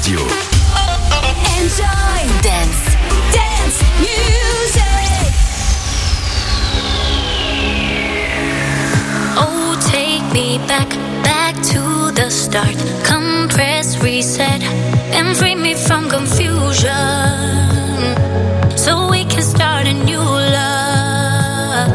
Radio. Enjoy dance music. Oh, take me back to the start. Come press reset and free me from confusion, so we can start a new love.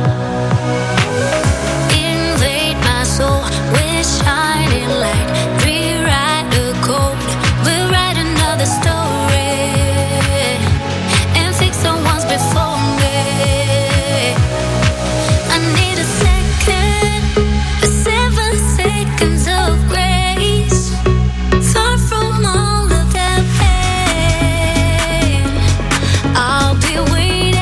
Invade my soul with shining light. Rewrite the code, we'll write another story and fix the ones before me. I need a second, 7 seconds of grace, far from all of that pain. I'll be waiting.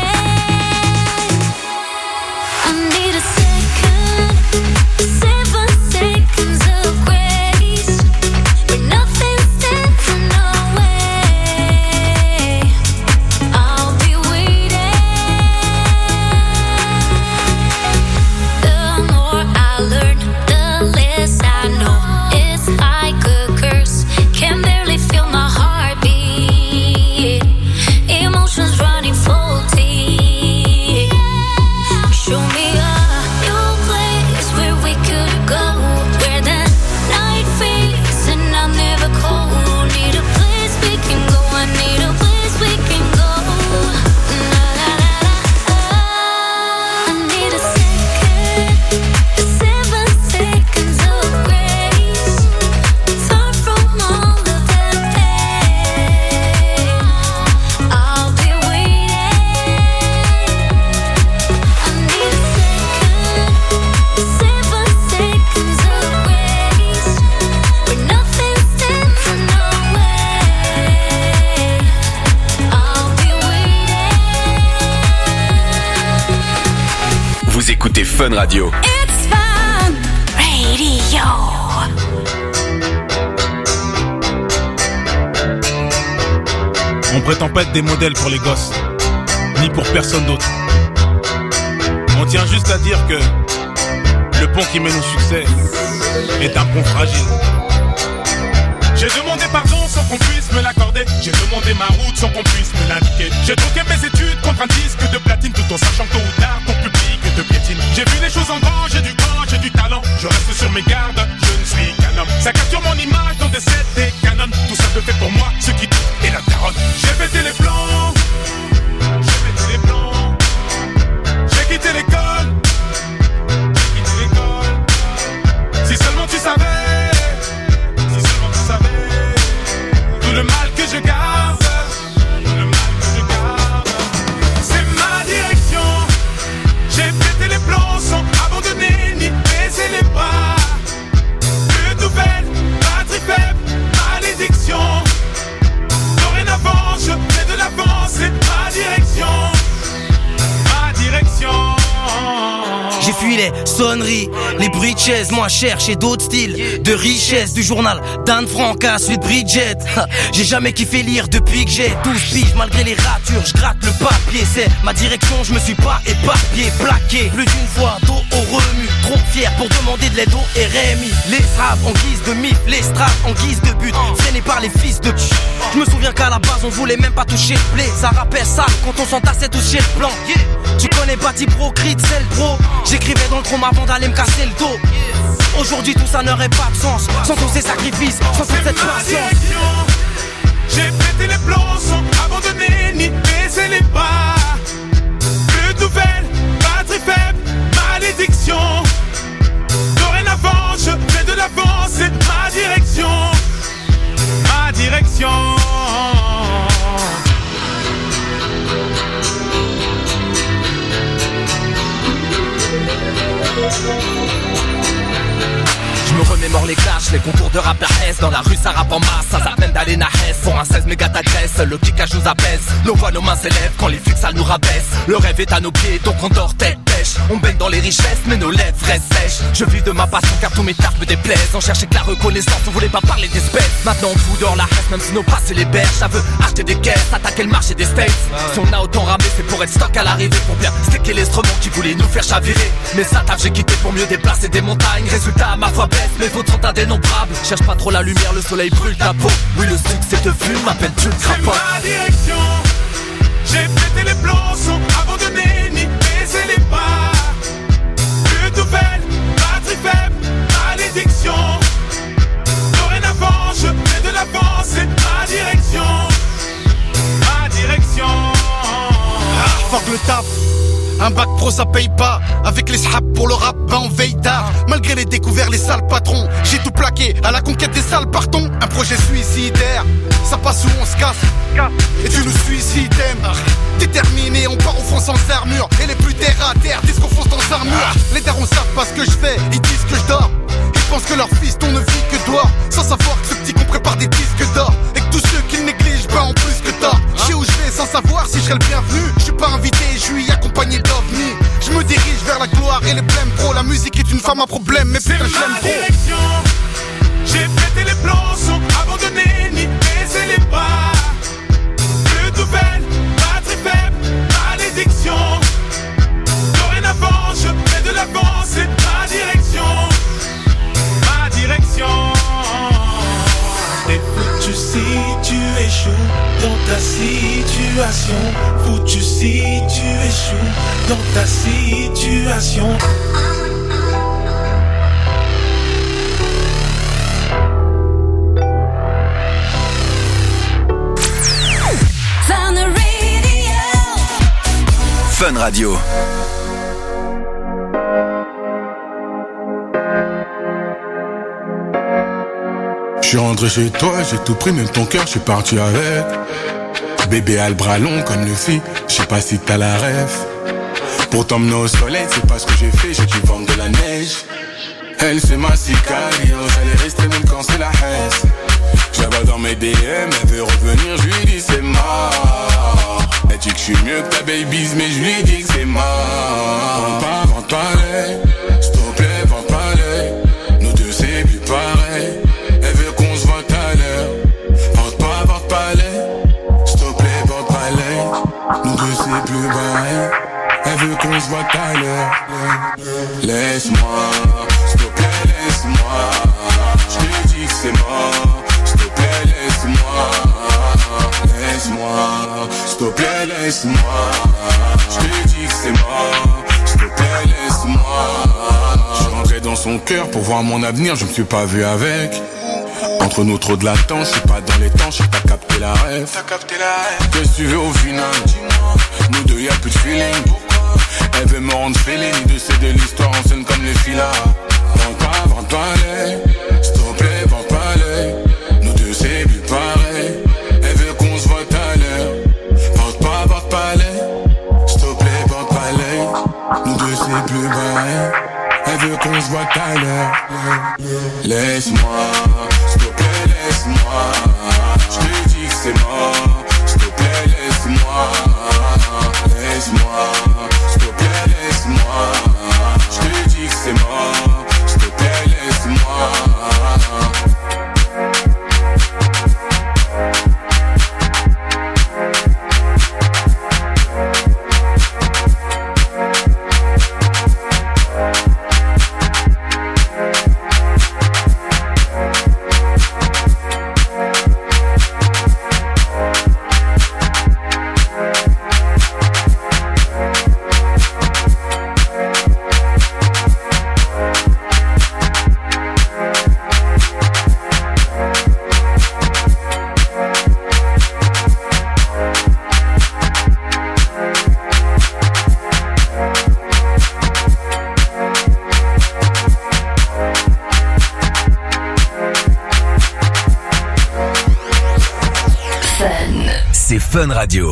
I need a second, 7 seconds of grace, but nothing stands in our way. I'll be waiting. The more I learn, the less I know. It's like a curse, can barely feel my heartbeat. Emotions running faulty. Show me a new place where we could go, where the night fades and I'm never cold. Need a place we can go, I need a place we can go. La la la la. I need a second, 7 seconds of grace, far from all of that pain. I'll be waiting. I need a second, 7 seconds of grace, where nothing stands in our way. I'll be waiting. Vous écoutez Fun Radio. It's Fun Radio. On prétend pas être des modèles pour les gosses, ni pour personne d'autre. On tient juste à dire que le pont qui mène au succès est un pont fragile. J'ai demandé pardon sans qu'on puisse me l'accorder. J'ai demandé ma route sans qu'on puisse me l'indiquer. J'ai troqué mes études contre un disque de platine, tout en sachant tôt ou tard ton public te piétine. J'ai vu les choses en grand, j'ai du cran, j'ai du talent. Je reste sur mes gardes, je ne suis qu'un homme. Ça capture mon image dans des sets, des canons. Tout ça te fait pour moi, ce qui doute et la taronne. J'ai pété les plans, j'ai pété les plans. J'ai quitté l'école, j'ai quitté l'école. Si seulement tu savais, si seulement tu savais, tout le mal que je garde, tout le mal que je garde. C'est ma direction. J'ai pété les plans sans abandonner ni baisser les bras. Une nouvelle batterie faible, malédiction. Dorénavant, je fais de l'avance, c'est ma direction. Ma direction. J'ai fui les sonneries, les bruits de chaises, moi chercher d'autres styles de richesse, du journal d'Anne Frank à celui de Bridget. J'ai jamais kiffé lire depuis que j'ai 12 piges, malgré les ratures, je gratte le papier. C'est ma direction, je me suis pas éparpillé, plaqué plus d'une fois, dos au remue. Trop fier pour demander de l'aide au RMI. Les straps en guise de mif, les straps en guise de but, freinés par les fils de pute. Je me souviens qu'à la base on voulait même pas toucher le blé. Ça rappelle ça quand on s'entassait tous chez le plan. Tu connais Bati Pro, Crit, c'est le pro. J'écrivais dans le trône avant d'aller me casser le dos. Aujourd'hui tout ça n'aurait pas de sens sans tous ces sacrifices, sans toute cette patience. J'ai pété les plombs sans abandonner ni baisser les bras. Plus de nouvelles, batterie faible, malédiction. Dorénavant, je fais de l'avance, c'est ma direction. Ma direction. Je me remémore les clashs, les concours de rap S. Dans la rue ça rappe en masse, ça s'appelle d'aller na Hess. Pour un 16 méga t'agresse, le kickage nous apaise. Nos voix, nos mains s'élèvent quand les flics ça nous rabaisse. Le rêve est à nos pieds, donc on dort tête pêche. On baigne dans les richesses, mais nos lèvres restent sèches. Je vis de ma passion car tous mes tartes me déplaisent. On cherchait que la reconnaissance, on voulait pas parler d'espèces. Maintenant on fout dehors la reste, même si nos passés les berges. Ça veut acheter des caisses, attaquer le marché des States. Si on a autant ramé, c'est pour être stock à l'arrivée. Pour bien sticker l'instrument qui voulait nous faire chavirer. Mais ça taf, j'ai quitté pour mieux déplacer des montagnes. Résultat, ma foi baisse, mes fautes sont indénombrables. Cherche pas trop la lumière, le soleil brûle ta peau. Oui, le le succès te fume, m'appelle-tu le crapaud? C'est ma direction. J'ai pété les plombs sans abandonner ni baisser les bras. Plus de nouvelles, batterie faible, malédiction. Dorénavant, je fais de l'avant, c'est ma direction. Ma direction. Fuck le taf. Un bac pro ça paye pas. Avec les sraps pour le rap, ben on veille tard. Malgré les découvertes, les sales patrons, j'ai tout plaqué à la conquête des sales partons. Un projet suicidaire, ça passe ou on se casse. Et tu nous suicides, déterminé, on part au fond sans armure. Et les plus terre à terre disent qu'on fonce dans armure. Les darons savent pas ce que je fais, ils disent que je dors. Ils pensent que leur fils ne vit que dehors. Sans savoir que ce petit qu'on prépare des disques d'or. Et que tous ceux qu'ils négligent, ben en plus que tort. Je sais où je vais sans savoir si je serai le bienvenu. Je suis pas invité, je suis accompagné d'ovnis. Je me dirige vers la gloire et les blèmes pro. La musique est une femme à problème, mais putain je l'aime trop. J'ai pété les plombs sans abandonner ni baisser les bras. Plus de nouvelles, batterie faible, malédiction. Dorénavant, je fais de l'avant, c'est ma direction. Ma direction. T'es foutu si tu échoues dans ta situation. Foutu si tu échoues dans ta situation. Fun Radio. Je suis rentré chez toi, j'ai tout pris, même ton cœur, je suis parti avec. Bébé a le bras long comme le fit, je sais pas si t'as la ref. Pour t'emmener au soleil, c'est pas ce que j'ai fait, j'ai dû vendre de la neige. Elle c'est ma sicario, j'allais rester même quand c'est la haine. J'avais dans mes DM, elle veut revenir, je lui dis c'est mort. Elle dit que je suis mieux que ta baby's, mais je lui dis que c'est mort. Vente pas l'œil, s'il te plaît, vente pas l'œil. Nous deux c'est plus pareil. Elle veut qu'on se vote à l'heure. Vente pas l'œil, s'il te plaît, vente pas l'œil. Nous deux c'est plus pareil. Elle veut qu'on se vote à l'heure. Laisse-moi, s'il te plaît, laisse-moi. Je te dis que c'est mort. S'il te plaît, laisse-moi. Laisse-moi, s'il te plaît, laisse-moi. Je te dis que c'est mort. S'il te plaît, laisse-moi. Je suis rentré dans son cœur pour voir mon avenir, je me suis pas vu avec. Entre nous trop de latence, je suis pas dans les temps, je sais que t'as capté la rêve. Qu'est-ce que tu veux au final? Nous deux y'a plus de feeling. Elle veut me rendre fêlé, ni de céder l'histoire en scène comme les filas. Vente pas l'œil, s'il te plaît, vente pas l'œil. Nous deux c'est plus pareil. Elle veut qu'on se vote à l'heure. Vente pas l'œil, s'il te plaît, vente pas l'œil. Nous deux c'est plus pareil. Elle veut qu'on se vote à l'heure. Laisse-moi, s'il te plaît, laisse-moi. Je te dis que c'est mort. S'il te plaît, laisse-moi. Laisse-moi, s'il te plaît, laisse-moi. Je te dis que c'est mort. S'il te plaît, laisse-moi. C'est Fun Radio.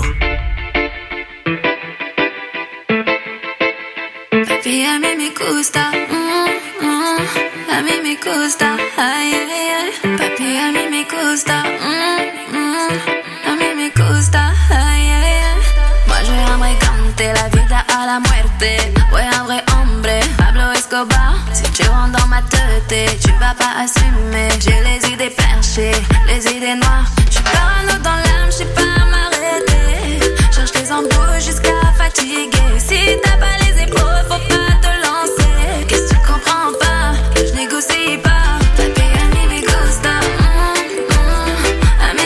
Papi, a mí me gusta, a mí me gusta, ay, ay, ay. Papi, a mí me gusta, a mí me gusta, ay, ay, ay. Moi, je veux un vrai gante, la vida a la muerte. Ouais, un vrai hombre, Pablo Escobar. Si tu rentres dans ma tête, tu vas pas assumer. J'ai les idées perchées, les idées noires. J'suis parano dans l'âme, j'sais pas m'arrêter. Cherche les embrouilles jusqu'à fatiguer. Si t'as pas les épaules, faut pas te lancer. Qu'est-ce que tu comprends pas? Que je négocie pas. Papi, a mí me gusta, a mí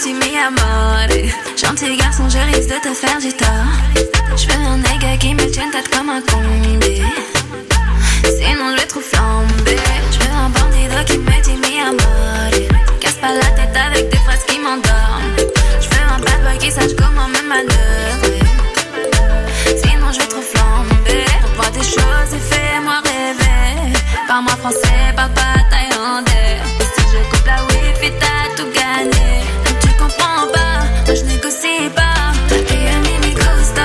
dit mi amore. Gentil garçon, je risque de te faire du tort. Je veux un nègre qui me tienne tête comme un condé. Sinon je vais trop flamber. Je veux un bandido qui me dit mi amore. Casse pas la tête avec des phrases qui m'endorment. Je veux un bad boy qui sache comment me manœuvrer. Sinon je vais trop flamber. Vois des choses et fais-moi rêver. Parle-moi français, parle pas thaïlandais. Si je coupe la wifi, t'as tout gagné. Donc tu comprends pas, moi je négocie pas. Papi, a mí me gusta,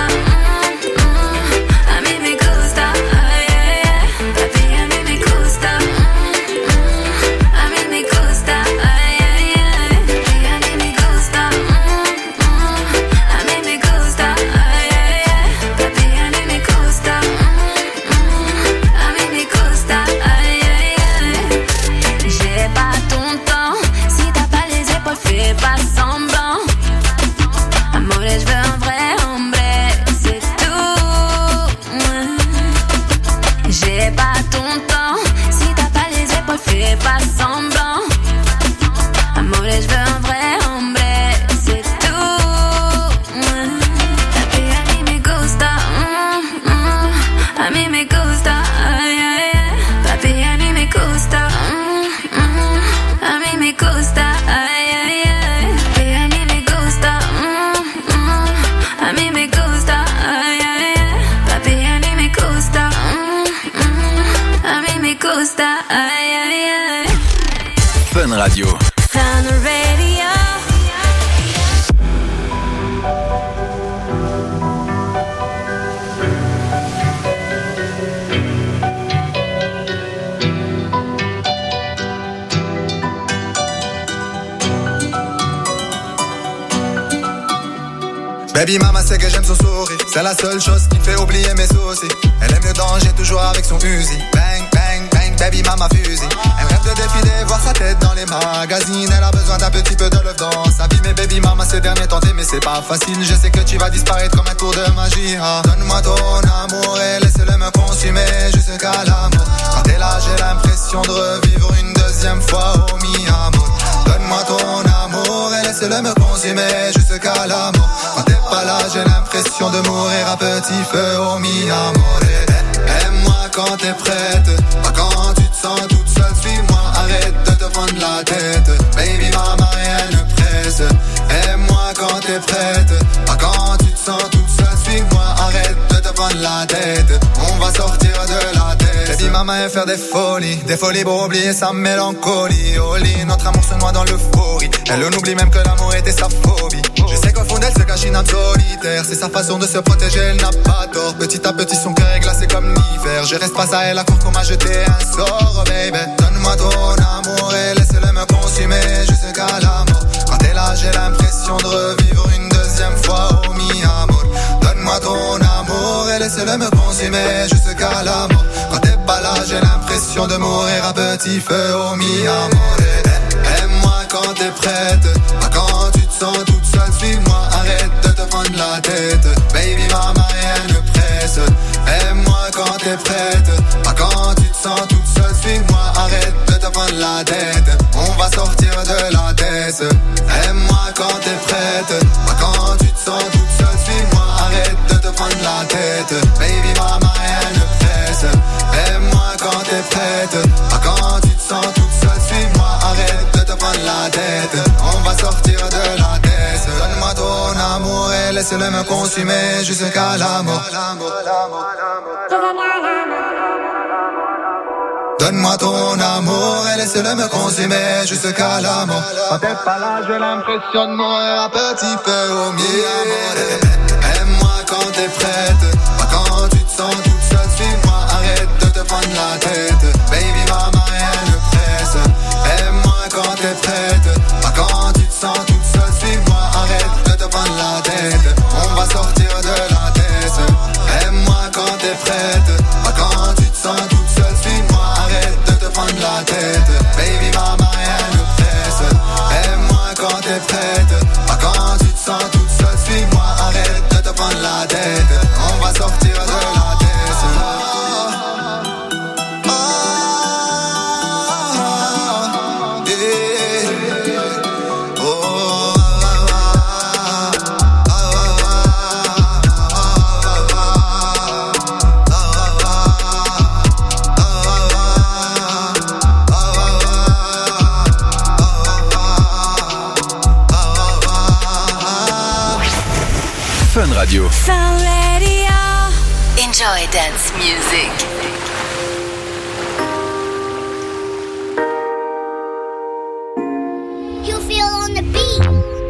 a mí me gusta, yeah. Papi, a mí me gusta, a mí me gusta, yeah. Papi, a mí me gusta, a mí me gusta, yeah. Papi, a mí me gusta, a mí me gusta, yeah. J'ai pas ton temps, si t'as pas les épaules, fais pas semblant. Amore, je veux un vrai hombre, c'est tout. J'ai pas ton temps, si t'as pas les épaules, fais pas semblant. Amore, je veux un vrai hombre, c'est tout. Papi, a mí me gusta, a mí me gusta, yeah, yeah. Papi, a mí me gusta, a mí me gusta, yeah, yeah. Papi, a mí me gusta, a mí me gusta, yeah, yeah. Papi, a mí me gusta, a mí me gusta, yeah, yeah. Fun Radio. Fun Radio. Baby mama sait que j'aime son sourire. C'est la seule chose qui me fait oublier mes soucis. Elle aime le danger, toujours avec son fusil. Bang, bang, bang, baby mama fusil. Elle rêve de défiler, voir sa tête dans les magazines. Elle a besoin d'un petit peu de love dans sa vie. Mais baby mama ces derniers temps mais c'est pas facile. Je sais que tu vas disparaître comme un tour de magie, hein. Donne-moi ton amour et laisse-le me consumer jusqu'à la mort. Quand t'es là j'ai l'impression de revivre une deuxième fois, oh mi amour. Donne-moi ton amour et laisse-le me consumer jusqu'à la mort. Quand t'es pas là, j'ai l'impression de mourir à petit feu, oh mi amore. Aime-moi quand t'es prête, pas quand tu te sens toute seule, suis-moi, arrête de te prendre la tête. Baby mama, rien ne presse. Aime-moi quand t'es prête, pas quand tu te sens toute seule, suis-moi, arrête de te prendre la tête. On va sortir de la tête. Baby mama aime faire des folies pour oublier sa mélancolie. Au lit, notre amour se noie dans l'euphorie. Elle n'oublie même que l'amour était sa phobie. Je sais qu'au fond d'elle se cache une âme solitaire. C'est sa façon de se protéger, elle n'a pas tort. Petit à petit son cœur est glacé comme l'hiver. Je reste face à elle à croire qu'on m'a jeté un sort, oh baby. Donne-moi ton amour et laisse-le me consumer jusqu'à la mort. Quand t'es là j'ai l'impression de revivre une deuxième fois, oh mi amour. Donne-moi ton amour et laisse-le me consumer jusqu'à la mort. Quand t'es pas là j'ai l'impression de mourir à petit feu, oh mi amour. Aime-moi quand t'es prête, pas quand tu te sens toute seule, suis-moi, arrête de te prendre la tête. Baby mama, rien ne presse. Aime-moi quand t'es prête, pas quand tu te sens toute seule, suis-moi, arrête de te prendre la tête. On va sortir de la tête. Aime-moi quand t'es prête, pas quand tu te sens toute seule, suis-moi, arrête de te prendre la tête. Baby mama, rien ne presse. Aime-moi quand t'es prête, pas quand tu te sens toute seule, suis-moi, arrête de te prendre la tête. On va sortir de la tête. Donne-moi ton amour et laisse-le me consumer jusqu'à la mort. Donne-moi ton amour et laisse-le me consumer jusqu'à la mort. Quand t'es pas là, j'ai l'impression de mourir à petit feu, oh mi amore. Aime-moi quand t'es prête, pas quand tu te sens toute seule, suis-moi, arrête de te prendre la tête. Baby mama, rien ne presse. Aime-moi quand t'es prête, pas quand tu te sens toute seule, suis-moi, arrête de te prendre la tête. On va sortir de la tête. Aime-moi quand t'es prête, pas quand tu te sens toute seule, suis-moi, arrête de te prendre la tête. Baby mama, rien ne presse. Aime-moi quand t'es prête, pas quand tu te sens toute seule, suis-moi, arrête de te prendre la tête. On va sortir de la tête. Fun Radio. Fun Radio. Enjoy dance music. You feel on the beat.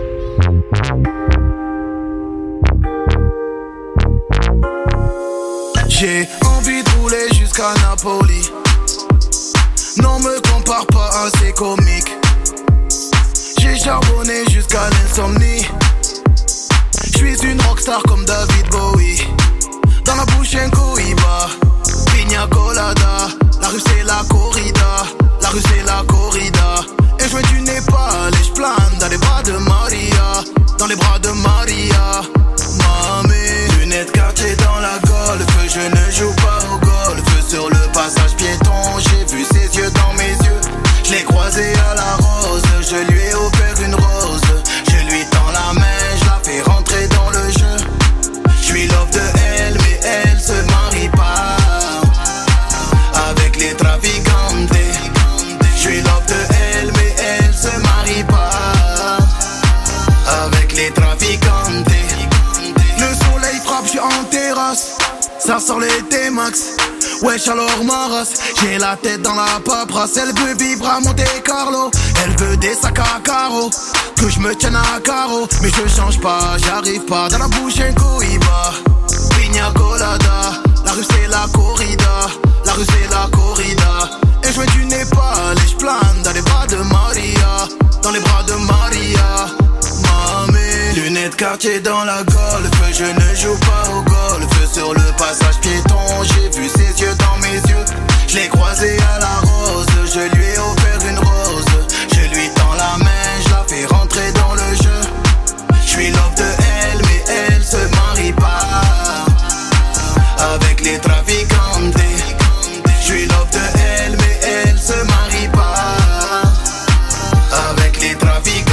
J'ai envie de rouler jusqu'à Napoli. Non me compare pas à ces comiques. J'ai charbonné jusqu'à l'insomnie. J'suis une rockstar comme David Bowie. Dans la bouche un cohiba, pina colada. La rue c'est la corrida, la rue c'est la corrida. Et je viens du Népal et j'plane dans les bras de Maria. Dans les bras de Maria. Mamie, lunettes quartier dans la golf. Je ne joue pas au golf. Sur le passage piéton, j'ai vu ses yeux dans mes yeux. Je l'ai croisé à la rose, je lui ai offert une rose. Je lui tends la main, je la fais rentrer dans le jeu. Je suis love de elle, mais elle se marie pas avec les traficantes. Je suis love de elle, mais elle se marie pas avec les traficantes. Le soleil frappe, je suis en terrasse. Ça sort les T-Max. Wesh alors ma race, j'ai la tête dans la paperasse. Elle veut vivre à Monte Carlo, elle veut des sacs à carreaux, que je me tienne à carreau. Mais je change pas, j'arrive pas. Dans la bouche un cohiba, pina colada. La rue c'est la corrida, la rue c'est la corrida. Et je viens du Népal et je plane dans les bras de Maria. Dans les bras de Maria. Mamie, lunettes quartier dans la golf. Je ne joue pas au golf. Sur le passage piéton, j'ai vu ses yeux dans mes yeux. Je l'ai croisé à la rose, je lui ai offert une rose. Je lui tends la main, je la fais rentrer dans le jeu. Je suis love de elle, mais elle se marie pas avec les traficantes. Je suis love de elle, mais elle se marie pas avec les traficantes.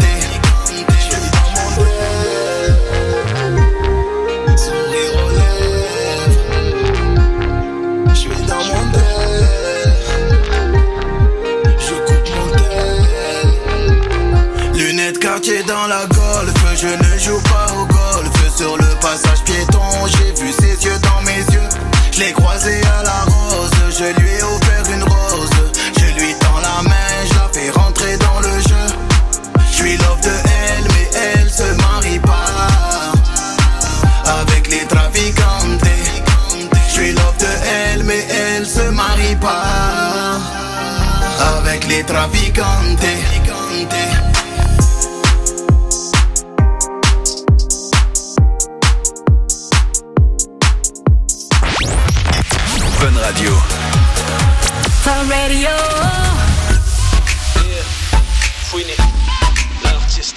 Quartier dans la golf, je ne joue pas au golf. Sur le passage piéton, j'ai vu ses yeux dans mes yeux. Je l'ai croisé à la rose, je lui ai offert une rose. Je lui tends la main, je la fais rentrer dans le jeu. Je suis love de elle, mais elle se marie pas avec les traficantes. Je suis love de elle, mais elle se marie pas avec les traficantes. Fun Radio. Fun Radio. Fouine, l'artiste.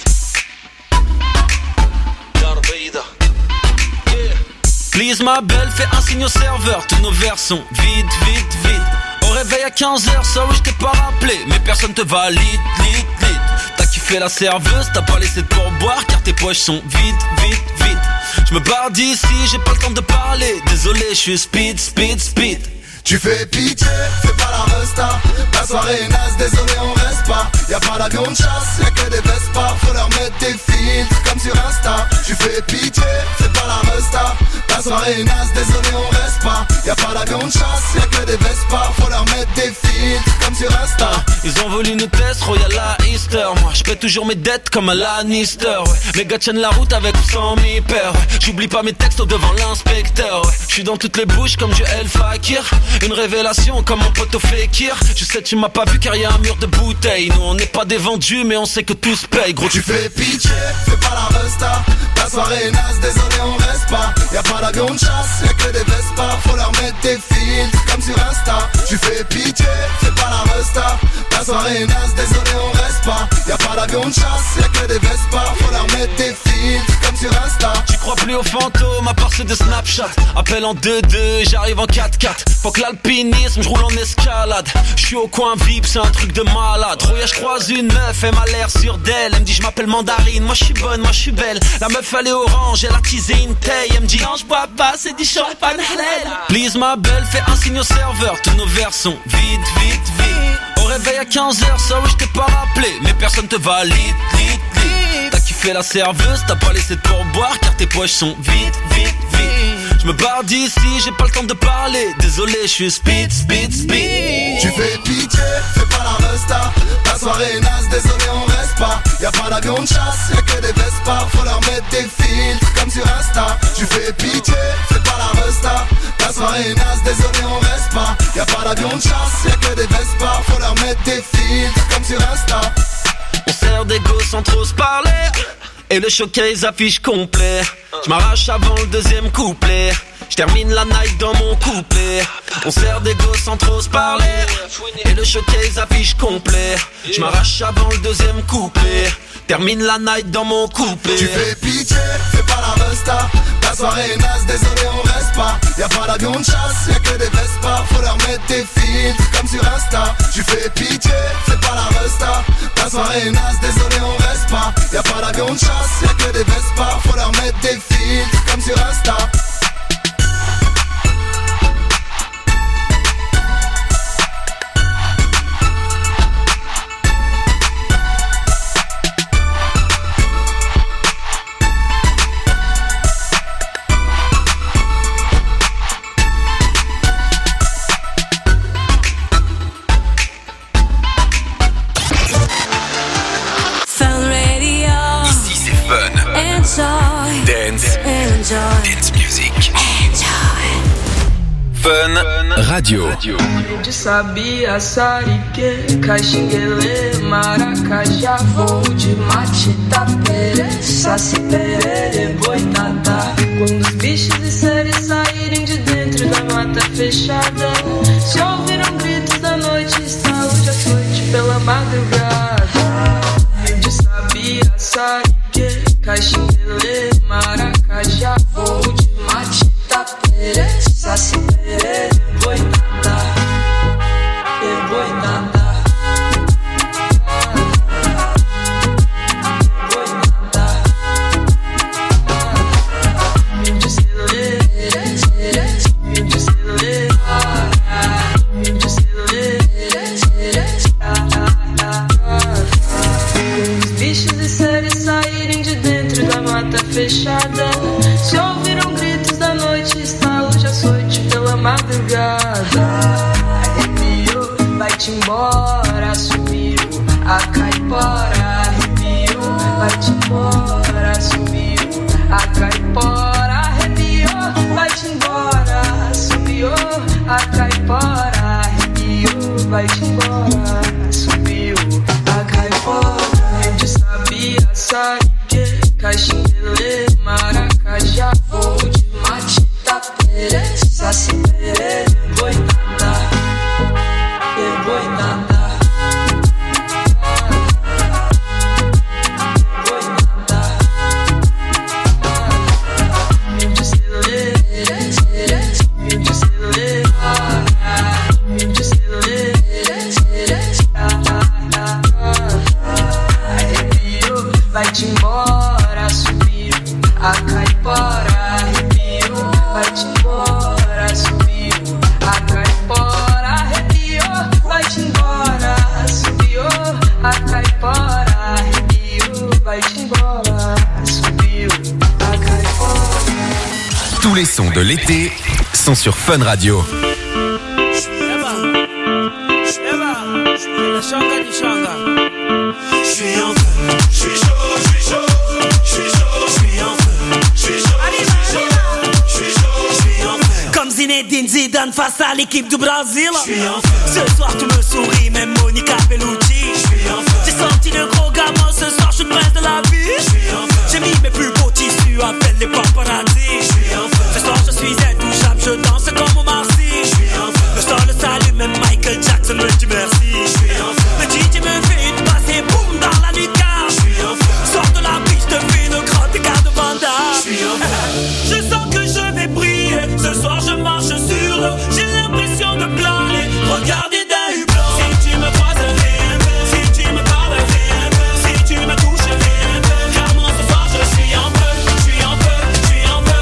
Garbeida. Please ma belle, fais un signe au serveur. Tous nos verres sont vides, vides, vides. Au réveil à 15h, sorry je t'ai pas rappelé. Mais personne te valide, lit. T'as kiffé la serveuse, t'as pas laissé de pourboire. Car tes poches sont vides, vides, vides. Je me barre d'ici, j'ai pas le temps de parler. Désolé, je suis speed. Tu fais pitié, fais pas la resta. La soirée est naze, désolé on reste pas. Y'a pas d'avion de chasse, y'a que des Vespa. Faut leur mettre des filtres comme sur Insta. Tu fais pitié, fais pas la resta. La soirée est naze, désolé on reste pas. Y'a pas d'avion de chasse, y'a que des Vespa. Faut leur mettre des filtres comme sur Insta. Ils ont voulu nous tester, Royal à Easter. Moi je paie toujours mes dettes comme à Lannister, ouais. Mes gars tiennent la route avec 100 000 paires, ouais. J'oublie pas mes textes devant l'inspecteur, ouais. J'suis dans toutes les bouches comme du El Fakir. Une révélation comme mon pote au Fekir. Je sais tu m'as pas vu car y'a un mur de bouteilles. Nous on n'est pas des vendus mais on sait que tout se paye. Gros tu fais pitié, fais pas la resta. La soirée est naze, désolé on reste pas. Y'a pas d'avion de chasse, y'a que des Vespa. Faut leur mettre des filtres comme sur Insta. Tu fais pitié, fais pas la resta. La soirée est naze, désolé on reste pas. Y'a pas d'avion de chasse, y'a que des Vespa. Faut leur mettre des filtres comme sur Insta. Tu crois plus aux fantômes à part ceux de Snapchat. Appel en 2-2, j'arrive en 4-4. Faut que l'alpinisme, j'roule en escalade. J'suis au coin VIP, c'est un truc de malade. Roya, j'croise une meuf, elle m'a l'air sûre d'elle. Elle me dit j'm'appelle Mandarine, moi j'suis bonne, moi j'suis belle. La meuf elle est orange, elle a teasé une taille. Elle me dit non j'bois pas, c'est du champagne halal. Please ma belle, fais un signe au serveur. Tous nos verres sont vides. Au réveil à 15h, sorry j't'ai pas rappelé. Mais personne te valide, lit. T'as kiffé fais la serveuse, t'as pas laissé de pourboire car tes poches sont vides. Je me barre d'ici, j'ai pas le temps de parler. Désolé, je suis speed. Tu fais pitié, fais pas la resta. Ta soirée est naze, désolé on reste pas. Y'a pas d'avion de chasse, y'a que des Vespa. Faut leur mettre des filtres comme sur Insta. Tu fais pitié, fais pas la resta. Ta soirée est naze, désolé on reste pas. Y'a pas d'avion de chasse, y'a que des Vespa. Faut leur mettre des filtres comme sur Insta. On sert des gosses sans trop se parler. Et le showcase affiche complet. J'm'arrache avant le deuxième couplet. J'termine la night dans mon couplet. On sert des gosses sans trop se parler. Et le showcase affiche complet. J'm'arrache avant le deuxième couplet. Termine la night dans mon couplet. Tu fais pitié, fais pas la resta. Ta soirée est naze, désolé on reste pas. Y'a pas d'avion de chasse, y'a que des Vespa. Faut leur mettre des filtres comme sur Insta. Tu fais pitié, fais pas la resta. Ta soirée est naze, désolé on reste pas. Y'a pas d'avion de chasse, y'a que des Vespa. Faut leur mettre des filtres comme sur Insta. Dance music. Fun Radio. De sabia, sarique, caxinguele, maracajá, voo de mate, tapere, saci, perere, boitatá. Quando os bichos e seres saírem de dentro da mata fechada, se ouviram gritos da noite, estalo de açoite pela madrugada. De sabia, sarique, caxinguele, maracajá, voo de mate, tapere, saci, perere, boitatá, boitatá. Fechada, se ouviram gritos da noite, estalo de açoite pela madrugada. Arrepiou, vai-te embora, sumiu a caipora. Arrepiou, vai-te embora, sumiu a caipora. Arrepiou, vai-te embora, sumiu a caipora. Arrepiou, vai-te embora, sumiu a caipora. De sabia, sarique, caxinguele, maracajá, voo de mate, tapere, saci, perere, boitatá, boitatá. Vai-te embora, subiu a caipora. Arrepiou, vai-te embora, subiu a caipora. Arrepiou, vai-te embora, subiu a caipora. Arrepiou, vai-te embora, subiu a caipora. Tous les sons de l'été sont sur Fun Radio. Comme Zinedine Zidane face à l'équipe du Brésil. Ce soir tu me souris, même Monica Bellucci. J'ai sorti le gros gamin, ce soir je suis le prince de la vie. J'ai mis mes plus beaux tissus, appelle les paparazzi. Ce soir je suis intouchable, je danse comme Omar Sy. Le sol le salue, même Michael Jackson me dit merci. Le DJ me fait une passe et boum dans la lucarne. Sors de la biche, te fais une grande écart de Vanda. Je sens que je vais briller, ce soir je marche sur l'eau. J'ai l'impression de planer, regardez d'un hublot. Si tu me croises, si tu me parles, si tu me touches, car moi ce soir je suis en feu, je suis en feu, je suis en feu.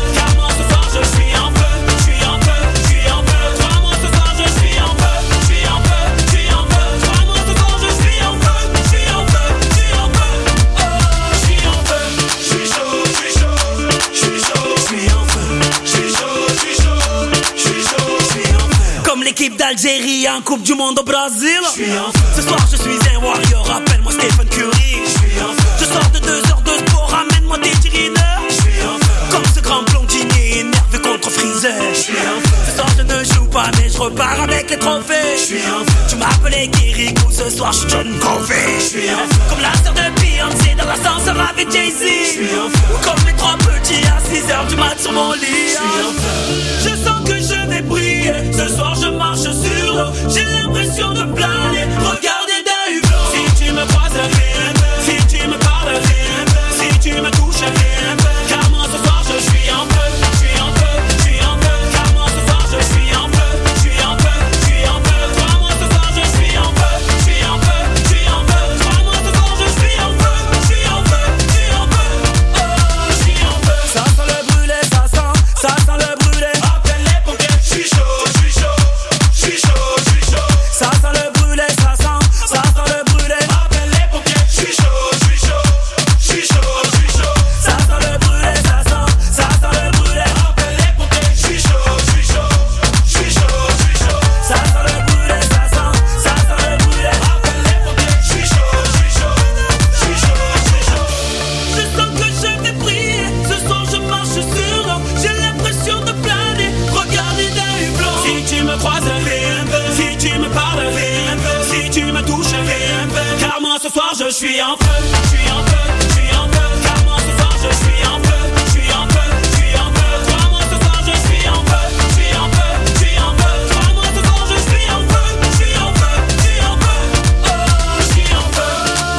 équipe d'Algérie en Coupe du Monde au Brésil. Ce soir je suis un warrior, appelle-moi Stephen Curry. Je sors de 2 heures de sport, ramène-moi des tirineurs. Comme ce grand blondinier énervé contre Freezer. Ce soir je ne joue pas mais je repars avec les trophées. Tu m'appelais Kirikou, ce soir je suis John Covey. Comme la sœur de Beyoncé dans l'ascenseur avec Jay-Z. Ou comme les 3 petits à 6h du mat sur mon lit. Je sens que je vais briller, ce soir je marche sur l'eau. J'ai l'impression de planer, regardez d'un hublot. Si tu me croises, si tu me parles, si tu me touches, car moi ce soir je suis en feu, je suis en feu, je suis en feu. Car moi ce soir je suis en feu, je suis en feu, je suis en feu. Crois-moi ce soir je suis en feu, je suis en feu, je suis en feu. Crois-moi ce soir je suis en feu, je suis en feu, je suis en feu. Oh, je suis en feu. Ça sent le brûlé, ça sent le brûlé. Appelle les pompiers, je suis chaud, je suis chaud, je suis chaud, je suis chaud. Ça sent le brûlé, ça sent le brûlé. Appelle les pompiers, je suis chaud, je suis chaud, je suis chaud, je suis chaud. Ça sent le brûlé, ça sent le brûlé. Appelle les pompiers, je suis chaud, je suis chaud, je suis chaud, je suis chaud. Ça sent le brûlé, ça sent le brûlé. Appelle les pompiers, je suis chaud, je suis chaud, je suis chaud, je suis chaud. Je sens que je vais briller, ce soir je marche sur l'eau. J'ai l'impression de planer, regardez d'un hublot. Si tu me croises, si tu me parles, si tu me touches, car moi ce soir je suis en feu, je suis en feu, je suis en feu. Car moi ce soir je suis en feu, je suis en feu, je suis en feu. Crois-moi ce soir je suis en feu, je suis en feu, je suis en feu. Crois-moi ce soir je suis en feu, je suis en feu, je suis en feu. Oh, je suis en feu.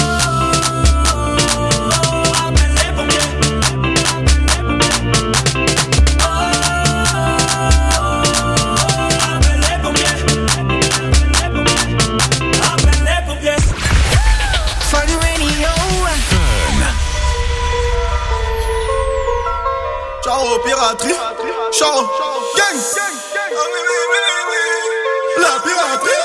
Appelle les pompiers. Appelle les pompiers. Appelle les pompiers. For the radio. Ciao piraterie, ciao gang, la piraterie,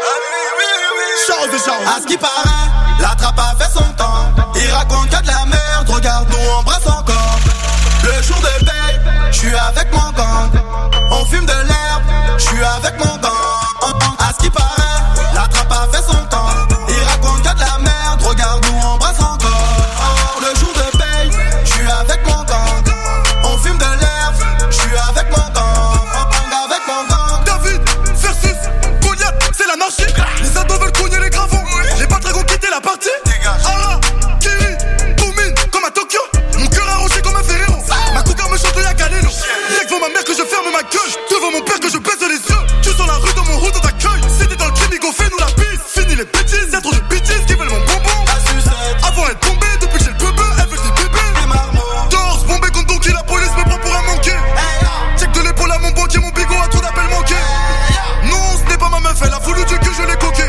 ciao de ciao. À ce qui paraît, la trappe a fait son temps. Il raconte qu'il y a de la merde, regarde nous on brasse encore. Le jour de paye, je suis avec mon gang. On fume de l'herbe, je suis avec mon gang. À ce qui paraît, la trappe a fait son temps. Il raconte qu'il y a de la merde, regarde nous on brasse encore. Le jour de paye, je suis avec mon gang. On fume de l'herbe, je suis avec mon gang. Avec mon gang. David versus Goliath, c'est l'anarchie. Les ados veulent cogner les gravons. Les patrons ont quitté la partie. Ara, Kiri, Boumine, comme à Tokyo. Mon cœur a roché comme un Ferrero. Ma cougar me chante de Yakaleno. Y'a que devant ma mère que je ferme ma gueule. Devant mon père que je baisse les yeux. Tu sors la rue dans mon route d'accueil. Si t'es dans le crime, go fais-nous la piste. Fini les bêtises, y'a trop de bêtises qui veulent mon bonbon. Avant être tombé, depuis que j'ai le bébé, elle veut des bébés. Torse, bombé contre Donkey, la police me prend pour un manqué. Check de l'épaule à mon banquier, mon bigot a trop d'appels manqués. Non, ce n'est pas ma meuf, elle a voulu du que je l'ai coqué.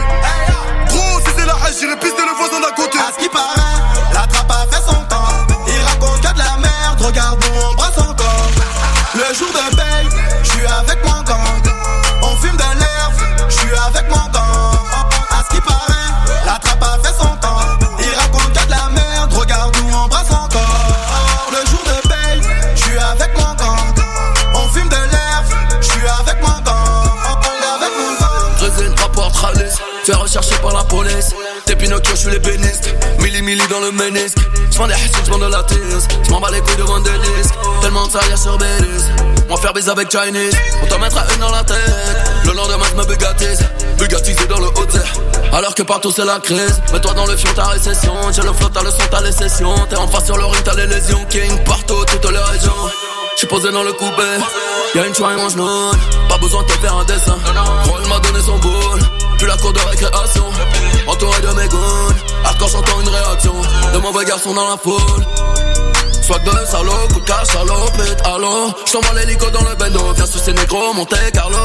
Gros, si c'est la hache, j'irai pister le voisin d'à côté. À ce qui paraît, la trappe a fait son temps. Il raconte qu'il y a de la merde, regarde nous on brasse encore. Le jour de paye, je suis avec mon gang. On fume de l'herbe, je suis avec mon gang. À ce qui paraît, la trappe a fait son temps. Il raconte qu'il y a de la merde, regarde nous on brasse encore. Le jour de paye, je suis avec mon gang. On fume de l'herbe, je suis avec mon gang. Avec mon gang. Résine, rapport, tralès, fait rechercher par la police. T'es Pinocchio, je suis l'ébéniste. Milli dans le ménisque. J'vends des hassins, j'vends de la tisse. J'm'en bats les couilles devant des disques. Tellement de ça y'a sur Belize. Moi faire bise avec Chinese. On t'en mettra une dans la tête. Le lendemain j'me bugatise. Bugatisé dans le haut alors que partout c'est la crise. Mets-toi dans le fion, ta récession. J'ai le flot, t'as le son, t'as les sessions. T'es en face sur le ring, t'as les lésions. King partout, toutes les régions. J'suis posé dans le coupé. Y'a une choix et mange non. Pas besoin de te faire un dessin. Roll m'a donné son boule. Puis la cour de récréation. Entouré de mes goons. Hardcore j'entends une réaction. De mauvais garçons dans la foule. Swag de salaud, coup de cash, salopette, allô. J't'envoie l'hélico dans le bendo. Viens sucer négro, Monte Carlo.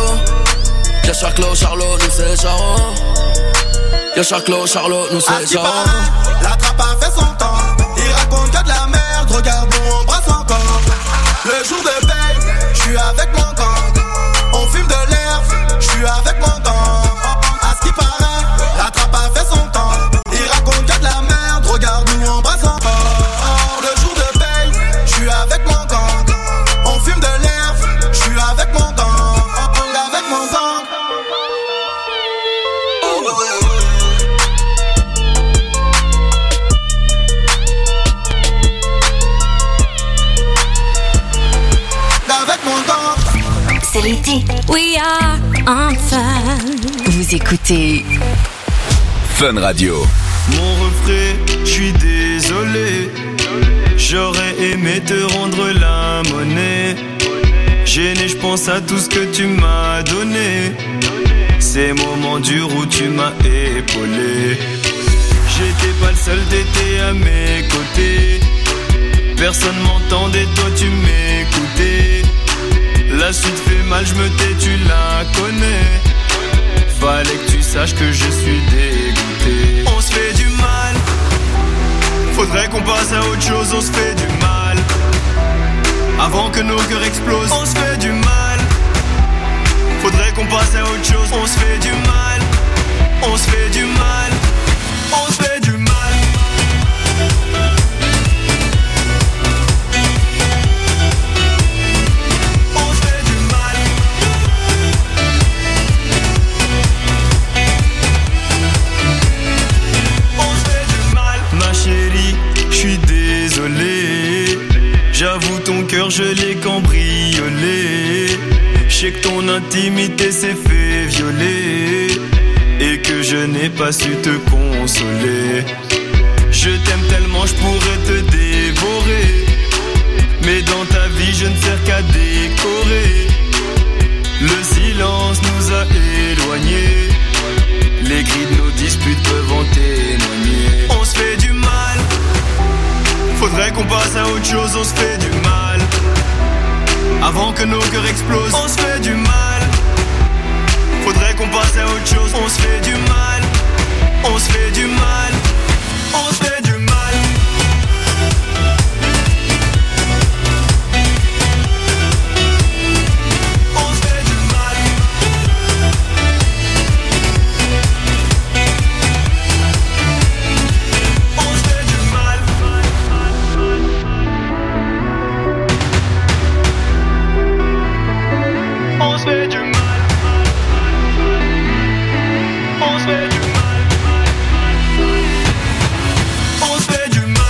Y'a Charclo, Charlot, nous c'est Charo. Y'a Charclo, Charlot, nous c'est Charo. La trappe a fait son temps. Il raconte qu'il y a de la merde, regarde nous on brasse encore. Le jour de paye, je suis avec mon gang. On fume de l'herbe, je suis avec mon gang. À ce qui paraît, la trappe a fait son temps. Il raconte qu'il y a de la merde, regarde nous on brasse encore. Le jour de paye, je suis avec mon gang. On fume de l'herbe, je suis avec mon gang. Avec mon gang. l'été. We are on fun. Vous écoutez Fun Radio. Mon refrain, je suis désolé. J'aurais aimé te rendre la monnaie. Gêné, je pense à tout ce que tu m'as donné. Ces moments durs où tu m'as épaulé. J'étais pas le seul, t'étais à mes côtés. Personne m'entendait, toi tu m'écoutais. La suite fait mal, je me tais, tu la connais. Fallait que tu saches que je suis dégoûté. On se fait du mal. Faudrait qu'on passe à autre chose, on se fait du mal. Avant que nos cœurs explosent, on se fait du mal. Faudrait qu'on passe à autre chose, on se fait du mal. On se fait du mal. On se fait du mal. On se fait du mal. On se fait du mal. Ma chérie, je suis désolé. J'avoue ton cœur je l'ai cambriolé. Je sais que ton intimité s'est fait violer et que je n'ai pas su te consoler. Je t'aime tellement je pourrais te dévorer, mais dans ta vie je ne sers qu'à décorer. Le silence nous a éloignés, les cris de nos disputes peuvent en témoigner. On se fait du mal. Faudrait qu'on passe à autre chose, on se fait du mal. Avant que nos cœurs explosent, on se fait du mal. Faudrait qu'on passe à autre chose, on se fait du mal. On se fait du mal. On se fait du mal. On se fait du mal. On se fait du mal. On se fait du mal. On se fait du mal. On se fait du mal.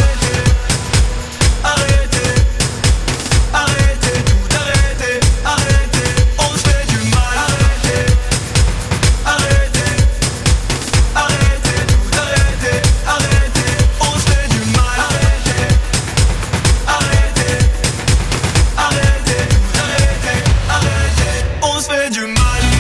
Arrêtez, arrêtez, arrêtez, tout arrêtez, arrêtez. On se fait du mal. Arrêtez, arrêtez, arrêtez, tout arrêtez, arrêtez. On se fait du mal. Arrêtez, arrêtez, arrêtez, tout arrêtez, arrêtez. On se fait du mal.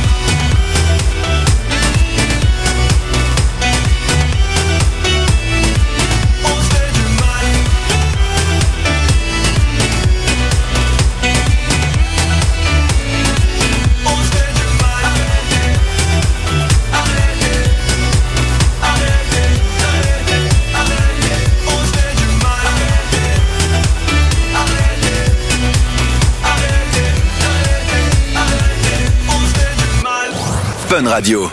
Fun Radio.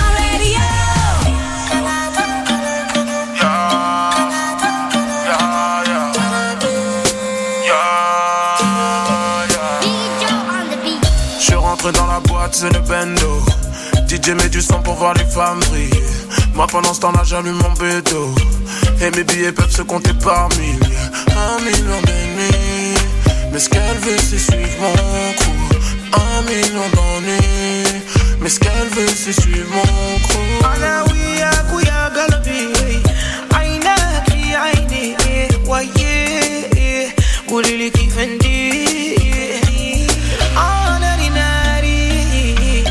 Je rentre dans la boîte, c'est le bendo. DJ met du son pour voir les femmes briller. Moi pendant ce temps-là j'allume mon bédo. Et mes billets peuvent se compter par milliers. 1 million d'ennemis, mais ce qu'elle veut c'est suivre mon crew. 1 million d'ennuis, mais ce qu'elle veut c'est suivre mon crew. أنا وياك ويا قلبي عينك في عيني وياه قولي لي كيف ندير ناري ناري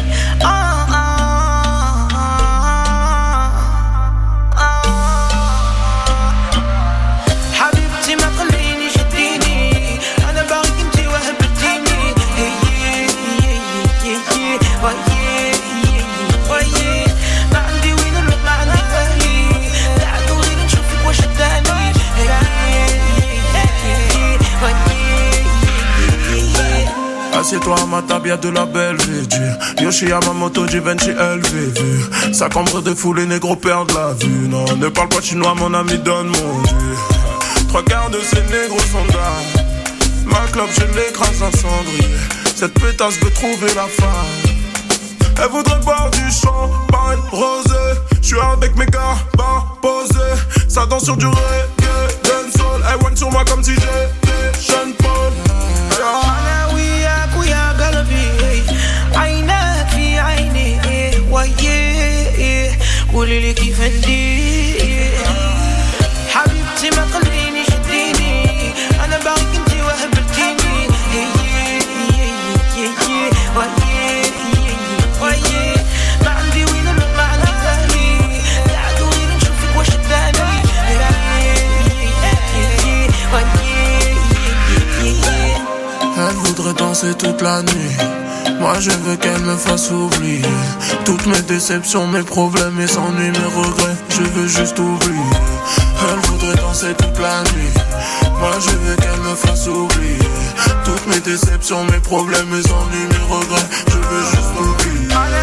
حبيبتي ما تخليني شديني أنا باغيك انتي وهبتيني ما عندي وين نروح ما عندي أهلي تعالوا غير نشوفك واش الثاني Assieds-toi à ma table, y'a de la Belvédure. Yoshi à ma moto, du Vinci LVV. Ça cambre de fou, les négros perdent la vue. Non, ne parle pas chinois, mon ami, donne mon dieu. 3/4 de ces négros sont dingues. Ma clope, je l'écrase un cendrier. Cette pétasse veut trouver la faille. Elle voudrait boire du champagne rosé. J'suis avec mes gars, bas posés. Ça danse sur du reggae, dancehall. Elle whine sur moi comme si j'étais Sean Paul. أنا وياك ويا قلبي danser toute la nuit. Moi je veux qu'elle me fasse oublier toutes mes déceptions, mes problèmes, mes ennuis, mes regrets. Je veux juste oublier. Elle voudrait danser toute la nuit. Moi je veux qu'elle me fasse oublier toutes mes déceptions, mes problèmes, mes ennuis, mes regrets. Je veux juste oublier.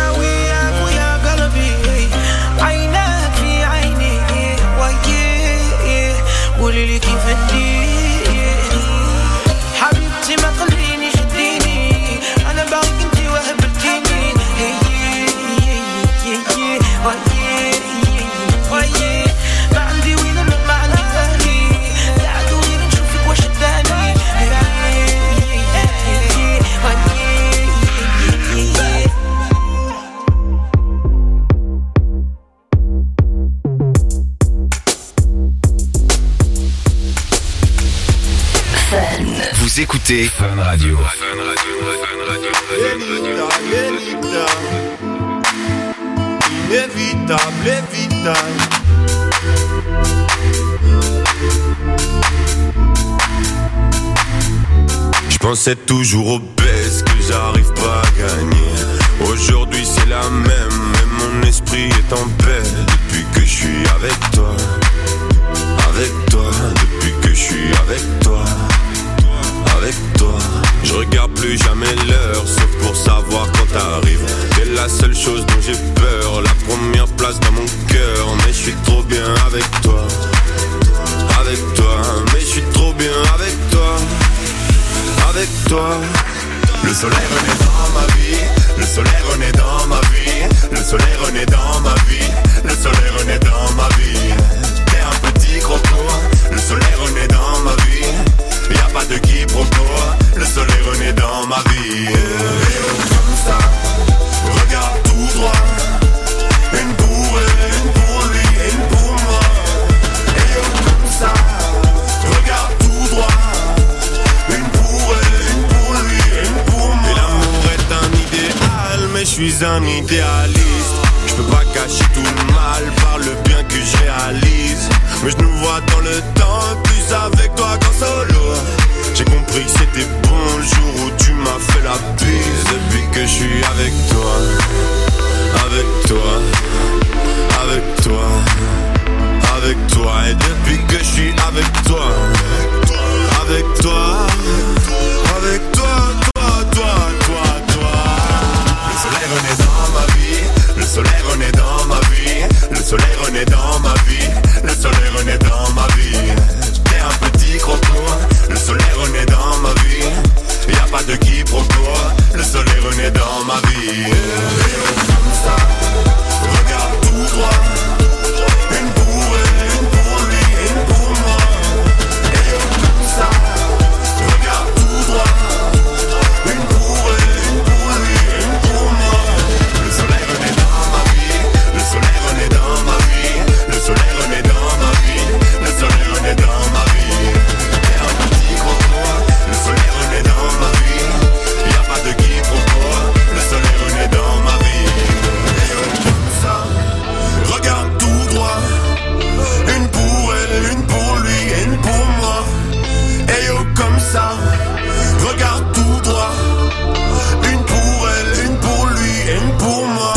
قولي لي كيف انتي حبيبتي ما تخليني شديني انا باغيك انتي وهبلتيني ما عندي وين نروح ما عندي اهلي قاعدوا غير نشوفك واش اداني Vous écoutez Fun Radio. Inévitable, évitable. Je pensais toujours aux baisses que j'arrive pas à gagner. Aujourd'hui c'est la même, mais mon esprit est en paix. Depuis que je suis avec toi, depuis que je suis avec toi. Avec toi, je regarde plus jamais l'heure, sauf pour savoir quand t'arrives. T'es la seule chose dont j'ai peur, la première place dans mon cœur. Mais je suis trop bien avec toi, mais je suis trop bien avec toi, Le soleil renaît dans ma vie, le soleil renaît dans ma vie, le soleil renaît dans ma vie, le soleil renaît dans ma vie. T'es un petit croco, le soleil renaît dans ma vie. Y'a pas de quiproquo, le soleil renaît dans ma vie. Et comme ça, regarde tout droit. Une pour elle, une pour lui, une pour moi. Et comme ça, regarde tout droit. Une pour elle, une pour lui, une pour moi. Et l'amour est un idéal, mais je suis un idéaliste. Je peux pas cacher tout le mal par le bien que je réalise. Mais je nous vois dans le temps, plus avec toi qu'en solo. J'ai compris que c'était bon le jour où tu m'as fait la bise. Depuis que je suis avec toi, et depuis que je suis avec toi, Le soleil renaît dans ma vie, le soleil renaît dans ma vie, le soleil renaît dans ma vie, le soleil renaît dans ma vie. T'es un petit croco, le soleil renaît dans ma vie. Y'a pas de quiproquo, le soleil renaît dans ma vie. Et comme ça, regarde tout droit. Une pour elle, une pour lui, une pour moi. Et comme ça, regarde tout droit. Une pour elle, une pour lui, une pour moi. Le soleil renaît dans ma vie, le soleil renaît dans ma vie, le soleil renaît dans ma vie, le soleil renaît dans ma vie. T'es un petit croco, le soleil renaît dans ma vie. Y'a pas de quiproquo, le soleil renaît dans ma vie. Et comme ça, regarde tout droit. Une pour elle, une pour lui, une pour moi. Et comme ça, regarde tout droit. Une pour elle, une pour lui, une pour moi.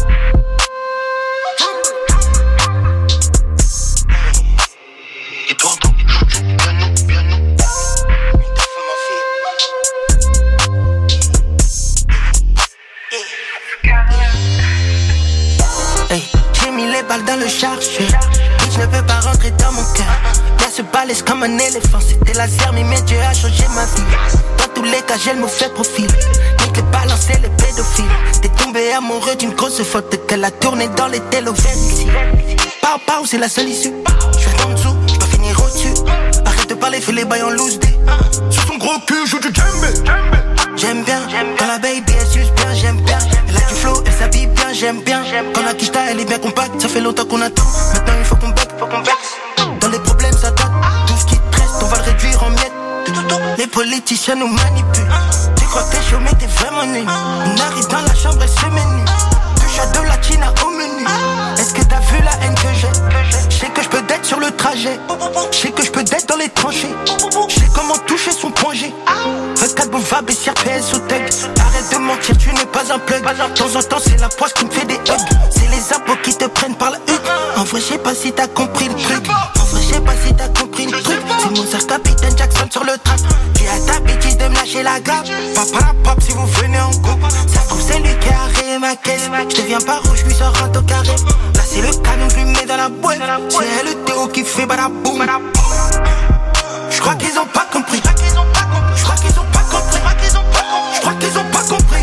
J'ai mis les balles dans le chargeur. Je ne peux pas rentrer dans mon cœur. Là se balèze comme un éléphant. C'était laser, mais Dieu a changé ma vie. Dans tous les cas, j'ai le mauvais profil. Nique les balances et les pédophiles. T'es tombé amoureux d'une grosse faute qu'elle a tourné dans les télovers ici. Pau, c'est la seule issue. J'suis en dessous, j'dois finir au-dessus. Arrête de parler, fais les bails en loose day. Sur son gros cul, joue du djembé. J'aime bien, quand la baby elle suce bien, j'aime bien. Elle a du flow, elle s'habille bien, j'aime bien. Quand la quicheta elle est bien compacte, ça fait longtemps qu'on attend. Maintenant il faut qu'on bec, Dans les problèmes ça date, tout ce qui te reste, on va le réduire en miettes. Les politiciens nous manipulent. Tu crois que t'es chaud mais t'es vraiment nul. On arrive dans la chambre, elle se met nue. Touche à de la china au menu. Est-ce que t'as vu la haine que j'ai? Je sais que je peux d'être sur le trajet. Je sais que je peux d'être dans les tranchées. Je sais comment toucher son point G. 24 boulevard, Bessières, PS au tug. Arrête de mentir, tu n'es pas un plug. De temps en temps, c'est la poisse qui me fait des hugs. C'est les abos qui te prennent par la hutte. En vrai, je sais pas si t'as compris le truc. En vrai, je sais pas si t'as compris le truc. C'est mon sœur Capitaine Jackson sur le track. Qui a ta bêtise de me lâcher la garde. Papa la pop si vous venez en couple. Ça se trouve, c'est lui qui a rayé ma caisse. Je deviens pas rouge, je lui sors un au carré. Là, c'est le canon, je lui mets dans la boîte. C'est le Théo qui fait badaboum. Je crois qu'ils ont pas compris. Je crois qu'ils ont pas compris. Je crois qu'ils ont pas compris. Je crois qu'ils ont pas compris.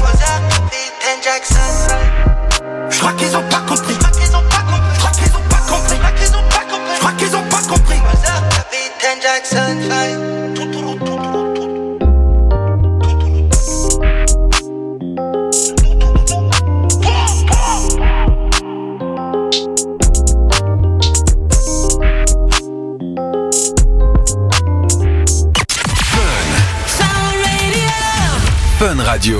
Je crois qu'ils ont pas compris. Je crois qu'ils ont pas compris. Je crois qu'ils ont pas compris. Je crois qu'ils ont pas compris. Capitaine Jackson. Fun Radio.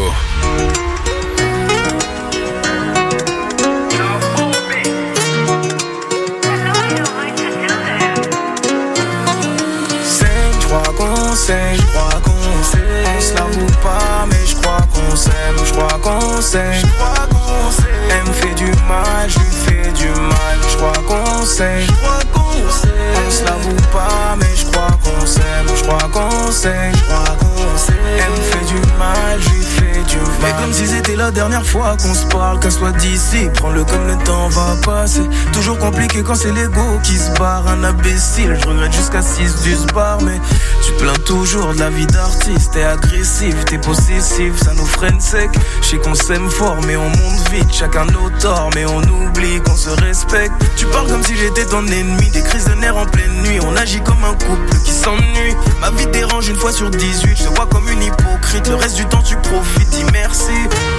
Je crois qu'on sait, on se l'avoue pas, mais je crois qu'on s'aime, je crois qu'on sait, je crois qu'on sait. Elle me fait du mal, je lui fais du mal, je crois qu'on sait, je crois qu'on sait. On se l'avoue pas, mais je crois qu'on s'aime, je crois qu'on sait, je crois qu'on sait. Elle me fait du mal, je lui fais du mal. Mais comme si c'était la dernière fois qu'on se parle, casse-toi d'ici, prends-le comme le temps va passer. Toujours compliqué quand c'est l'ego qui se barre, un imbécile, je regrette jusqu'à 6 du bar, mais tu te plains toujours de la vie d'artiste, t'es agressif, t'es possessif, ça nous freine sec. Je sais qu'on s'aime fort mais on monte vite, chacun nos torts mais on oublie qu'on se respecte. Tu parles comme si j'étais ton ennemi, des crises de nerfs en pleine nuit. On agit comme un couple qui s'ennuie. Ma vie dérange une fois sur 18, je te vois comme une hypocrite. Le reste du temps tu profites, dis merci.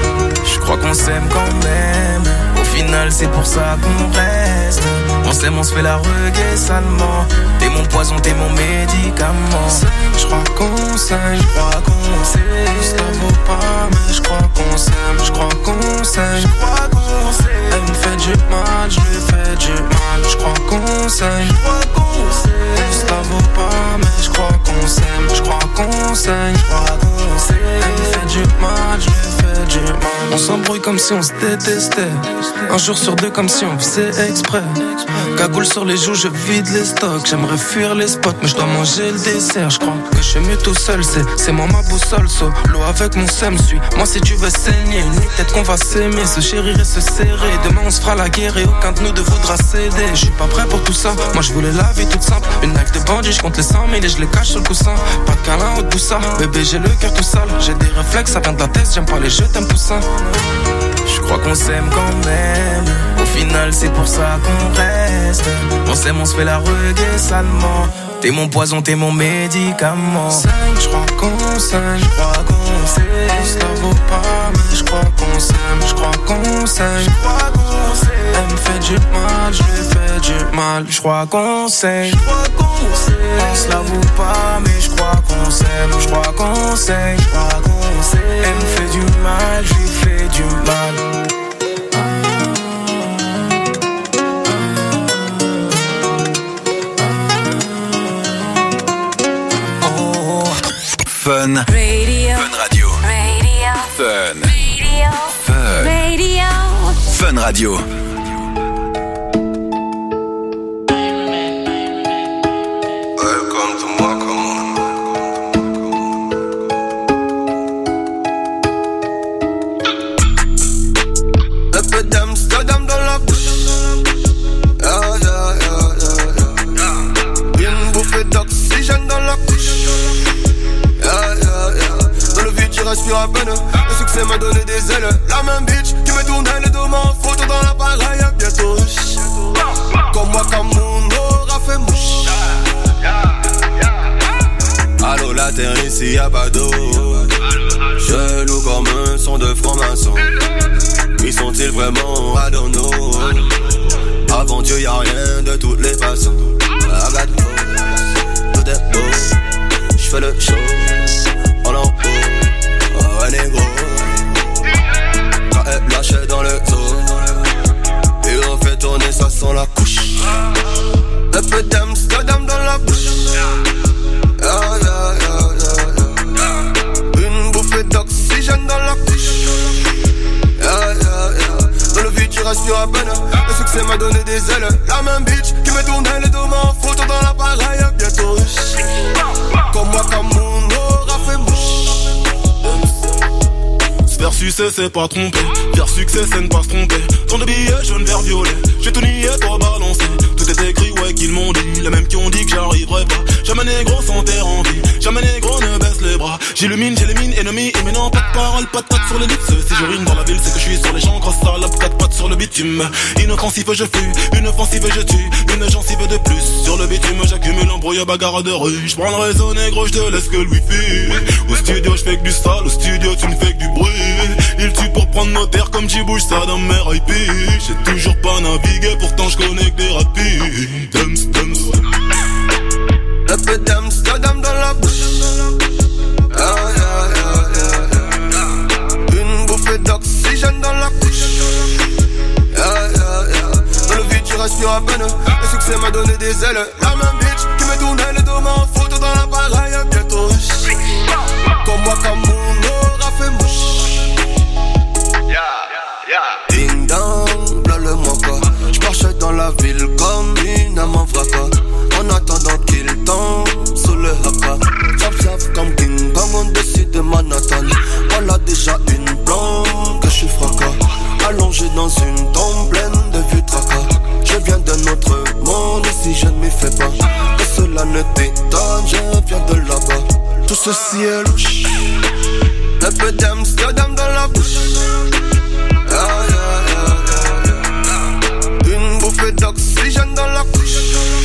Je crois qu'on s'aime quand même, au final c'est pour ça qu'on reste. On s'aime, on se fait la reggae salement. T'es mon poison, t'es mon médicament. Je crois qu'on s'aime, je crois qu'on sait. Ça vaut pas, mais je crois qu'on s'aime, je crois qu'on s'aime, je crois qu'on sait. Elle me fait du mal, je lui fais du mal. Je crois qu'on s'aime, je crois qu'on sait. Ça vaut pas, mais je crois qu'on s'aime, je crois qu'on s'aime, je crois qu'on sait. Elle me fait du mal, je lui fais du mal. On s'embrouille comme si on se détestait. Un jour sur deux comme si on faisait exprès. Cagoule sur les joues, je vide les stocks. J'aimerais fuir les spots, mais je dois manger le dessert. Je crois que je suis mieux tout seul, c'est moi ma boussole. Solo avec mon seum, suis-moi si tu veux saigner. Une nuit peut-être qu'on va s'aimer, se chérir et se serrer. Demain on se fera la guerre et aucun de nous deux voudra céder. Je suis pas prêt pour tout ça, moi je voulais la vie toute simple. Une life de bandit, je compte les 100 000 et je les cache sur le coussin. Pas de câlin ou de boussa, bébé j'ai le cœur tout sale. J'ai des réflexes, ça vient de la tête, j'aime pas les jeux, t'aimes poussin. Je crois qu'on s'aime quand même, au final c'est pour ça qu'on reste. On s'aime, on se fait la reggae salement. T'es mon poison, t'es mon médicament. Je crois qu'on s'aime, je crois qu'on sait. Ça vaut pas, mais je crois qu'on s'aime, je crois qu'on s'aime, je crois qu'on sait. Elle me fait du mal, je lui fais du mal. Je crois qu'on s'aime, je crois qu'on sait. On se l'avoue pas, mais je crois qu'on s'aime, je crois qu'on s'aime, je crois qu'on sait. Elle me fait du mal, je lui fais du mal. Fun Radio. Fun Radio. Fun Radio. Fun Radio. Welcome to Macamon. Un peu d'Amsterdam dans la bouche. Une bouffée d'oxygène dans la couche. Dans le vide tu respires à peine. Le succès m'a donné des ailes. La même bitch qui me tournait le dos en photo dans l'appareil. Bientôt comme moi comme mon aura fait mouche. Allô la terre ici y'a pas d'eau. Je loue comme un son de franc-maçon. Ils sont-ils vraiment à don't know? Avant Dieu y'a rien de toutes les façons. Regarde, tout est beau. J'fais le show en haut. Oh elle est gros. Quand elle lâche dans le zoo. Et on fait tourner, ça sent la couche. Un peu d'Amsterdam dans la bouche. Une bouffée d'oxygène dans la couche. Dans le vide tu respires à peine. Le succès m'a donné des ailes. La même bitch qui me tournait les dos en photo dans l'appareil. Bientôt riche. Comme moi, comme mon aura fait mouche. Se faire succès c'est pas tromper. Faire succès c'est ne pas se tromper. Tant de billets jaune vert violet. J'ai tout nié, toi balancé. Tout est écrit, ouais qu'ils m'ont dit. Les mêmes qui ont dit que j'arriverai pas. Jamais négro sans terre en vie. Jamais négro ne baisse les bras. J'illumine, j'élimine, ennemi. Et maintenant pas de parole, pas de patte sur le luxe. Si je rime dans la ville c'est que je suis sur les champs. Grosse salope, 4 pattes sur le bitume. Inoffensif je fuis, une offensive je tue. Une gencive de plus. Sur le bitume j'accumule embrouille bagarre de rue. J'prends le réseau négro, j'te laisse que le wifi. Au studio j'fais que du sale, au studio tu me fais que du bruit. Il tue pour prendre nos terres comme j'y bouge ça dans mes IP. J'ai toujours pas navigué, pourtant j'connais que des rapides. Dums. Un peu d'Amsterdam dans la bouche. Une bouffée d'oxygène dans la couche. Dans le vide tu respires à peine. Le succès m'a donné des ailes. La même bitch qui me tournait les dos en photo dans l'appareil. Bientôt riche. Comme moi, comme mon aura fait mouche. Ding dong, là le moi pas. J'marche dans la ville comme une âme en fracas. En attendant qu'il tombe sous le haka. Zap comme King Kong au-dessus de Manhattan. Voilà déjà une blonde que je suis fracas. Allongé dans une tombe pleine de vues tracas. Je viens d'un autre monde ici je ne m'y fais pas. Que cela ne t'étonne, je viens de là-bas. Tout ceci est louche. Un peu d'Amsterdam dans la bouche. Une bouffée d'oxygène dans la couche.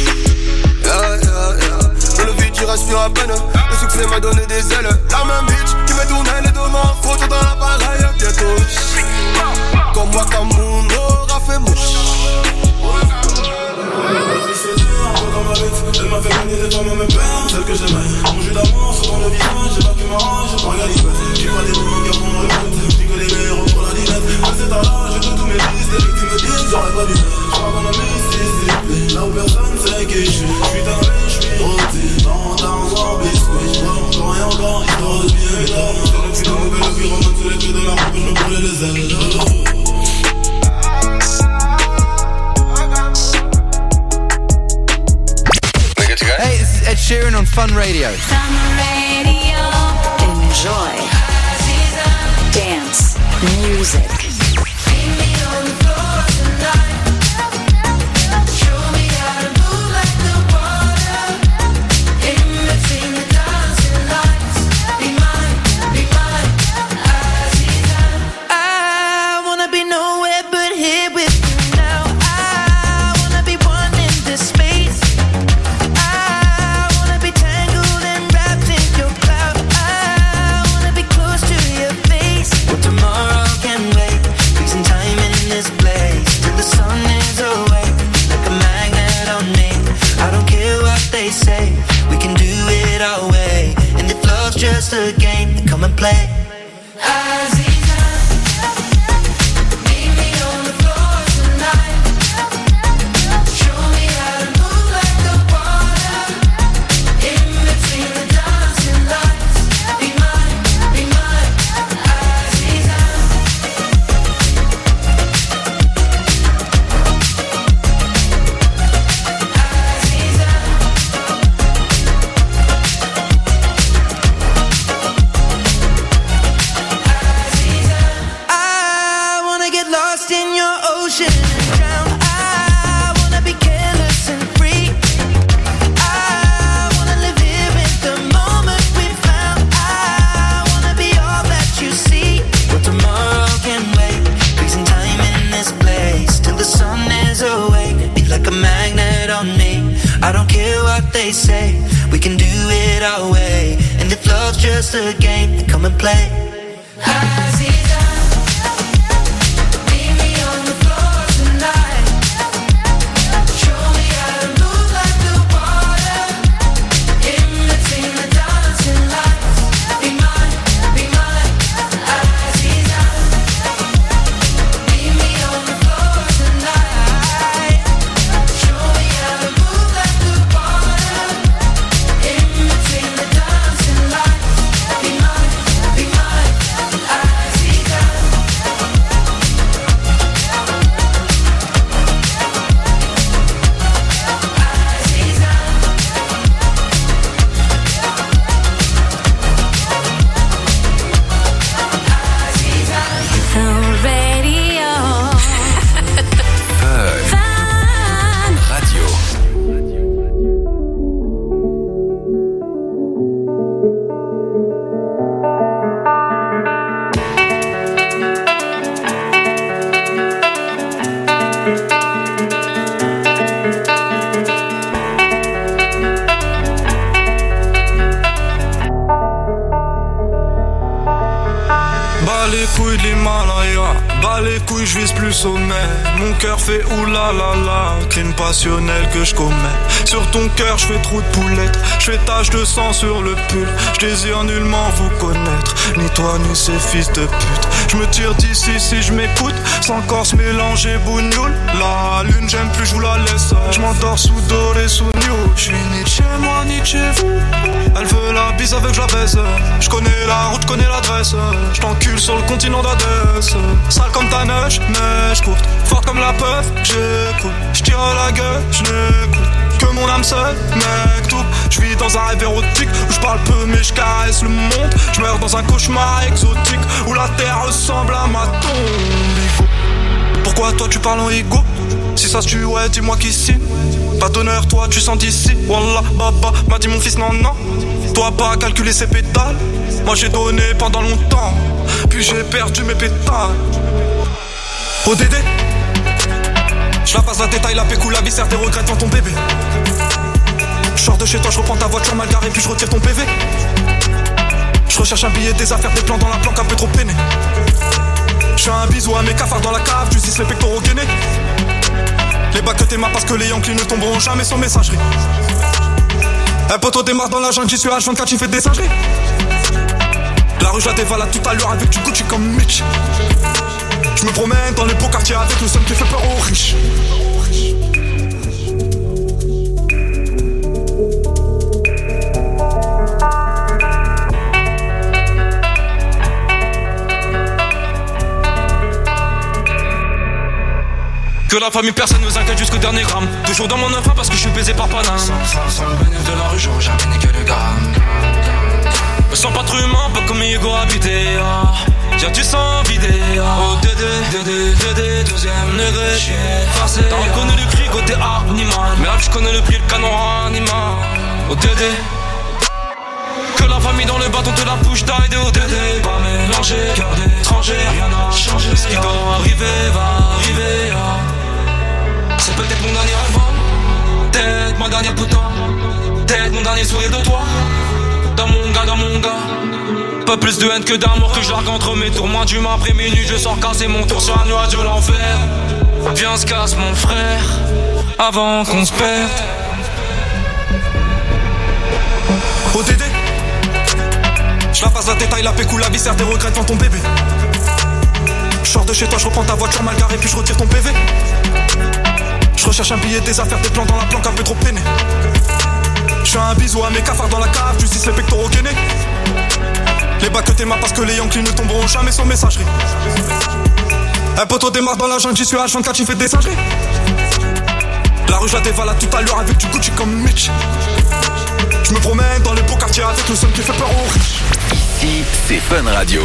Dans le vide tu respires à peine. Le succès m'a donné des ailes. La même bitch qui me tournait les dos en photo dans l'appareil. Bientôt riche. Comme moi, comme mon aura fait mouche. Elle m'a fait gagner des femmes, même perdre celle que j'aimais. Mon jus d'amour sur ton visage, j'ai pas pu m'arranger, j'ai pas galipé. J'ai pas des bouts qui font le répète. Pique les verres pour la dinette. À cet âge, j'ai tous mes fils. Les victimes me disent, j'aurais pas dû. J'crois qu'on a mis ici. Là où personne sait qui je suis. J'suis taré, j'suis rôti. Dans un biscuit. J'prends encore et encore, histoire de bien évident. C'est le putain mauvais, le pyromane sous les pieds de la rampe. J'me brûlais les ailes. Hey, this is Ed Sheeran on Fun Radio. Fun Radio. Enjoy. Dance. Music. Just a game, come and play. They say we can do it our way, and if love's just a game, then come and play. couilles de l'Himalaya. Bas les couilles, je vise plus sommet. Mon cœur fait oulala, crime passionnel que je commets. Sur ton cœur, je fais trou de poulette. Je fais tache de sang sur le pull. Je désire nullement vous connaître, ni toi ni ces fils de pute. Je me tire d'ici si je m'écoute, sans corse mélanger bougnoule. La lune, j'aime plus, je vous la laisse. Je m'endors sous doré, sous new. Je suis ni de chez moi, ni de chez vous. Elle veut la bise avec je la baise. Je connais la route, je connais l'adresse. Je t'encule sur le continent d'Adès. Sale comme ta neige, neige courte. Forte comme la peur, j'écoute. Je tire à la gueule, je n'écoute que mon âme seule, mec tout. Je vis dans un rêve érotique où je parle peu mais je caresse le monde. Je meurs dans un cauchemar exotique où la terre ressemble à ma tombe. Pourquoi toi tu parles en ego? Si ça se tue, ouais, dis-moi qui signe. Pas d'honneur, toi tu sens d'ici. Wallah, baba, m'a dit mon fils, non, non. Toi pas calculer ses pétales. Moi j'ai donné pendant longtemps, puis j'ai perdu mes pétales. Oh Dédé, je la passe la détail, la pécou, la viscère, tes regrets devant ton bébé. Je sors de chez toi, je reprends ta voiture mal garée, puis je retire ton PV. Je recherche un billet, des affaires, des plans dans la planque, un peu trop peiné. Je fais un bisou à mes cafards dans la cave, tu cises les pectoraux gainés. Les bacs que t'es marre parce que les Yankees ne tomberont jamais sans messagerie. Un poteau démarre dans la jungle, j'y suis à H24, tu fais des singeries. La rue je la dévalade tout à l'heure avec du Gucci comme Mitch. Je me promène dans les beaux quartiers avec le seul qui fait peur aux riches. Que la famille personne nous inquiète jusqu'au dernier gramme. Toujours dans mon enfant parce que je suis baisé par Paname. Sans le bénéfice de la rue, j'aurais jamais né que le gramme. Me sens pas trop humain, pas comme Hugo habité. Tiens tu sens vidé. Oh Dédé, deuxième degré. J'suis farcé. T'as reconnu le cri côté animal. Merde je connais le prix, le canon animal. Oh Dédé. Que la famille dans le bâton te la push d'aide. Oh Dédé. Pas mélanger, cœur d'étranger. Rien n'a changé. Ce qui doit arriver va arriver. C'est peut-être mon dernier album, peut-être ma dernière putain, peut-être mon dernier sourire de toi. Dans mon gars, pas plus de haine que d'amour que je largue entre mes tours. Moins d'humain après minuit, je sors casser mon tour sur un nuage de l'enfer. Viens se casse mon frère, avant qu'on se perde. Oh Dédé, je la passe la détail, la pécou, la viscère, tes regrets devant ton bébé. Je sors de chez toi, je reprends ta voiture mal garée, puis je retire ton PV. Je recherche un billet, des affaires, des plans dans la planque, un peu trop peiné. Je fais un bisou à mes cafards dans la cave, tu cises les pectoraux gainés. Les bacs que t'es marre parce que les Yankees ne tomberont jamais sans messagerie. Un poteau démarre dans la jungle, j'y suis à H24, tu fais des singeries. La rue je la dévalade tout à l'heure avec du Gucci comme Mitch. Je me promène dans les beaux quartiers avec le seul qui fait peur aux riches. Ici, c'est Fun Radio.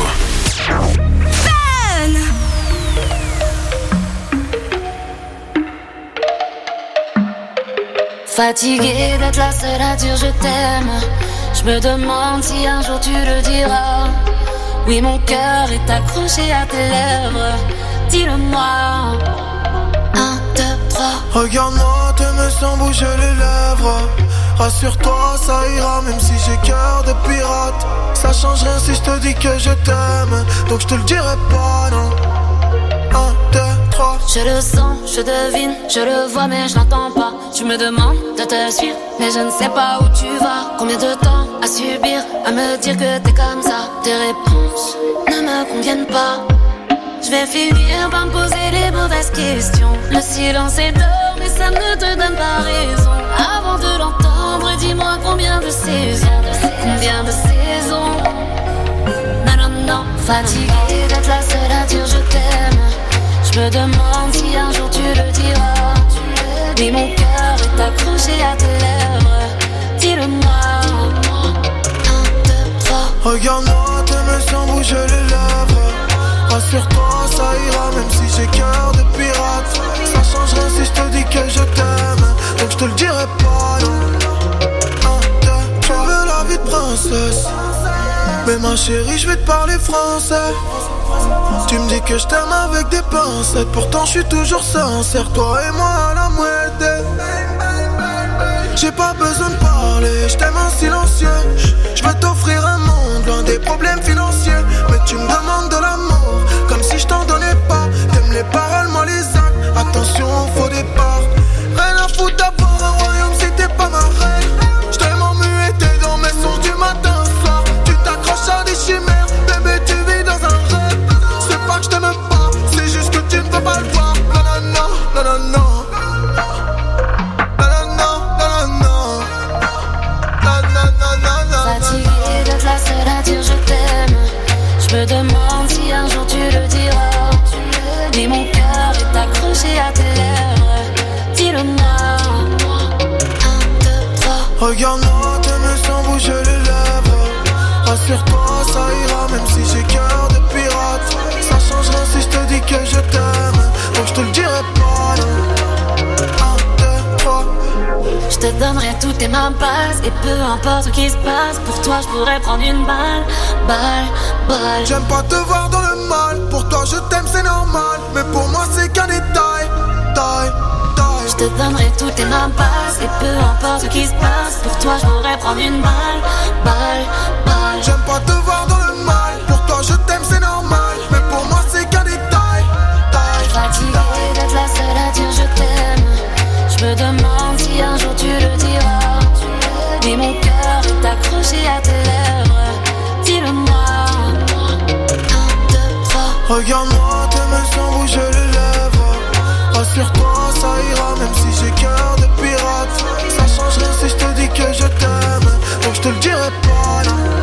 Fatiguée d'être la seule à dire je t'aime. Je me demande si un jour tu le diras. Oui, mon cœur est accroché à tes lèvres. Dis-le-moi. 1, 2, 3. Regarde-moi, te me sens bouger les lèvres. Rassure-toi, ça ira même si j'ai cœur de pirate. Ça change rien si je te dis que je t'aime. Donc je te le dirai pas, non. 1, 2, 3. Je le sens, je devine, je le vois mais je l'entends pas. Tu me demandes de te suivre, mais je ne sais pas où tu vas. Combien de temps à subir, à me dire que t'es comme ça. Tes réponses ne me conviennent pas. Je vais finir par me poser les mauvaises questions. Le silence est d'or, mais ça ne te donne pas raison. Avant de l'entendre, dis-moi combien de saisons. Combien de saisons. Non, non, non, fatiguée d'être la seule à dire je t'aime. Je me demande si un jour tu le diras. Mais mon cœur est accroché à tes lèvres. Dis-le-moi. 1, 2, 3. Regarde-moi, te me sens bouger les lèvres. Rassure-toi, ça ira même si j'ai cœur de pirate. Ça change rien si je te dis que je t'aime. Donc je te le dirai pas, non. 1, 2, 3. Je veux la vie de princesse. Mais ma chérie, je vais te parler français. Tu me dis que je t'aime avec des pincettes. Pourtant je suis toujours sincère, toi et moi à la moitié. J'ai pas besoin de parler, je t'aime en silencieux. Je veux t'offrir un monde loin des problèmes financiers. Mais tu me demandes de l'amour, Regarde-moi, t'aimes sans bouger les lèvres. Rassure-toi, ça ira, même si j'ai cœur de pirate. Ça changera si je te dis que je t'aime. Donc je te le dirai pas, non. 1, 2, 3. Je te donnerai toutes tes mains passes. Et peu importe ce qui se passe, pour toi je pourrais prendre une balle. Balle. J'aime pas te voir dans le mal. Pour toi je t'aime, c'est normal. Mais pour moi c'est qu'un détail. Je te donnerai toutes tes mains passes. Et peu importe ce qui se passe, pour toi je pourrais prendre une balle. J'aime pas te voir dans le mal. Pour toi je t'aime, c'est normal. Mais pour moi c'est qu'un détail. Fatiguée d'être la seule à dire je t'aime. Je me demande si un jour tu le diras. Mais mon cœur est accroché à tes lèvres. Dis-le-moi. 1, 2, 3. Regarde-moi, t'aimes sans bouger les lèvres. Rassure-toi, ça ira, même si j'ai cœur de pirate. Ça change rien si je te dis que je t'aime. Donc je te le dirai pas, non.